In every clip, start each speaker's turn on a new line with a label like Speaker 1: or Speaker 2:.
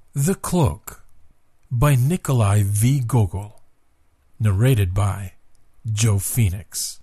Speaker 1: The Cloak by Nikolai V. Gogol. Narrated by Joe Phoenix.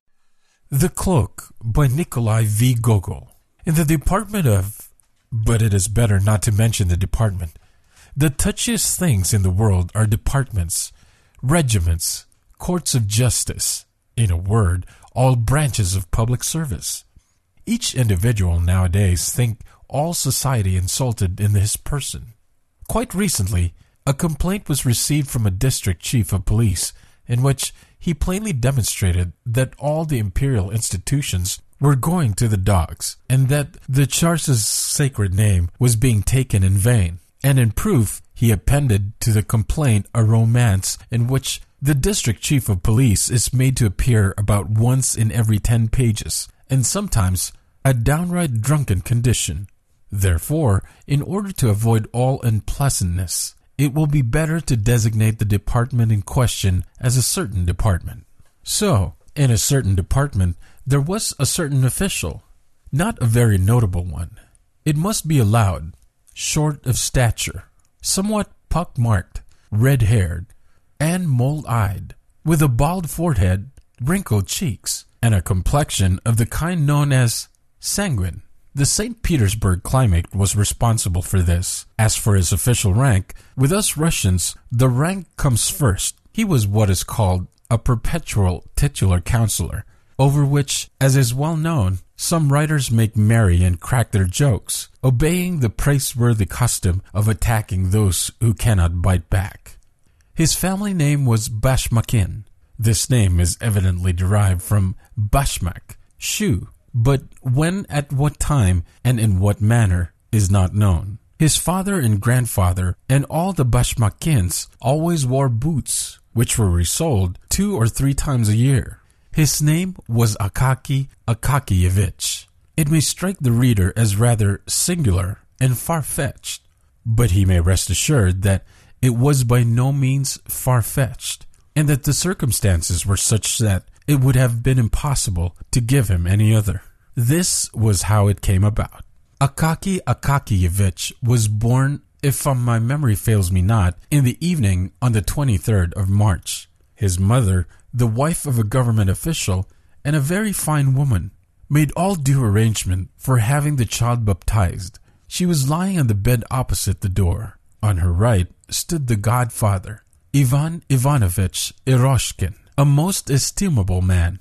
Speaker 1: The Cloak by Nikolai V. Gogol. In the department of... But it is better not to mention the department. The touchiest things in the world are departments, regiments, courts of justice, in a word, all branches of public service. Each individual nowadays think all society insulted in his person. Quite recently, a complaint was received from a district chief of police in which he plainly demonstrated that all the imperial institutions were going to the dogs and that the Tsar's sacred name was being taken in vain. And in proof, he appended to the complaint a romance in which the district chief of police is made to appear about once in every 10 pages, and sometimes a downright drunken condition. Therefore, in order to avoid all unpleasantness, it will be better to designate the department in question as a certain department. So, in a certain department, there was a certain official, not a very notable one. It must be allowed, short of stature, somewhat pock-marked, red-haired, and mole-eyed, with a bald forehead, wrinkled cheeks, and a complexion of the kind known as sanguine. The St. Petersburg climate was responsible for this. As for his official rank, with us Russians, the rank comes first. He was what is called a perpetual titular counselor, over which, as is well known, some writers make merry and crack their jokes, obeying the praiseworthy custom of attacking those who cannot bite back. His family name was Bashmakin. This name is evidently derived from bashmak, shoe, but when, at what time, and in what manner is not known. His father and grandfather and all the Bashmakins always wore boots, which were resold 2 or 3 times a year. His name was Akaki Akakievich. It may strike the reader as rather singular and far-fetched, but he may rest assured that it was by no means far-fetched, and that the circumstances were such that it would have been impossible to give him any other. This was how it came about. Akaki Akakievich was born, if my memory fails me not, in the evening on the 23rd of March. His mother, the wife of a government official and a very fine woman, made all due arrangement for having the child baptized. She was lying on the bed opposite the door. On her right stood the godfather, Ivan Ivanovich Eroshkin, a most estimable man,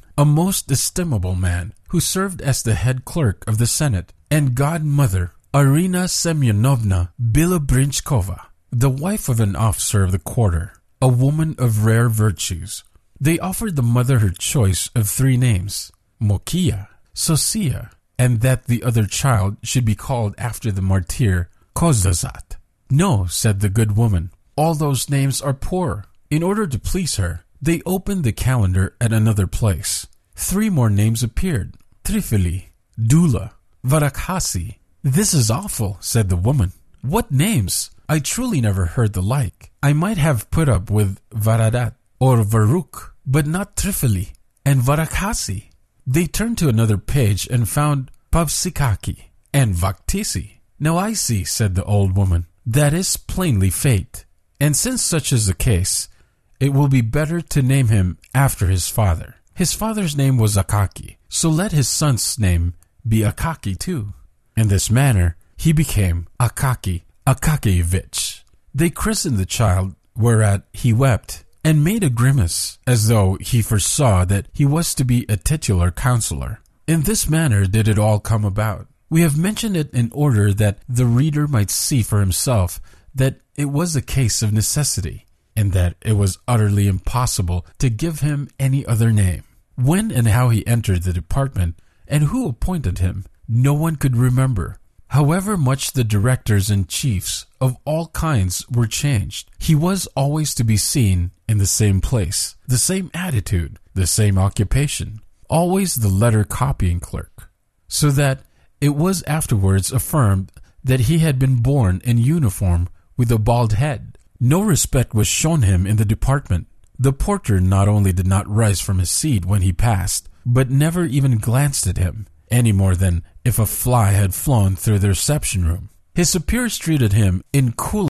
Speaker 1: who served as the head clerk of the Senate, and godmother, Arina Semyonovna Bilobrinchkova, the wife of an officer of the quarter, a woman of rare virtues. They offered the mother her choice of 3 names, Mokia, Sosia, and that the other child should be called after the martyr Kozazat. No, said the good woman, all those names are poor. In order to please her, they opened the calendar at another place. 3 more names appeared, Trifili, Dula, Varakhasi. This is awful, said the woman. What names? I truly never heard the like. I might have put up with Varadat or Varuk, but not Trifili and Varakhasi. They turned to another page and found Pavsikaki and Vaktisi. Now I see, said the old woman. That is plainly fate. And since such is the case, it will be better to name him after his father. His father's name was Akaki, so let his son's name be Akaki too. In this manner, he became Akaki Akakievich. They christened the child, whereat he wept and made a grimace, as though he foresaw that he was to be a titular counselor. In this manner did it all come about. We have mentioned it in order that the reader might see for himself that it was a case of necessity, and that it was utterly impossible to give him any other name. When and how he entered the department, and who appointed him, no one could remember. However much the directors and chiefs of all kinds were changed, he was always to be seen in the same place, the same attitude, the same occupation, always the letter copying clerk, so that it was afterwards affirmed that he had been born in uniform with a bald head. No respect was shown him in the department. The porter not only did not rise from his seat when he passed, but never even glanced at him, any more than if a fly had flown through the reception room. His superiors treated him in cool